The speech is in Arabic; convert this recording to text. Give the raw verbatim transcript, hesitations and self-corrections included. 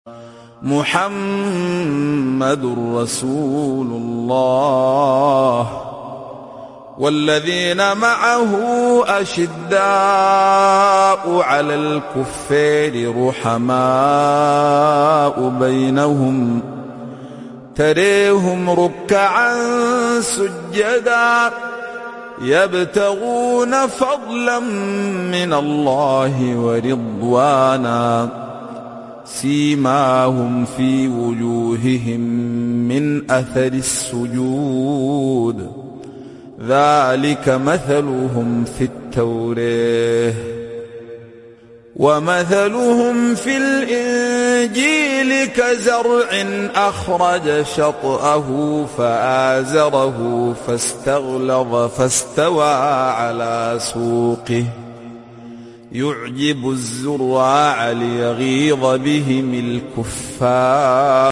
محمد رسول الله والذين معه أشداء على الكفار رحماء بينهم تريهم ركعا سجدا يبتغون فضلا من الله ورضوانا سيماهم في وجوههم من أثر السجود ذلك مثلهم في التوراة ومثلهم في الإنجيل كزرع أخرج شطأه فآزره فاستغلظ فاستوى على سوقه يعجب الزراع ليغيظ بهم الكفار.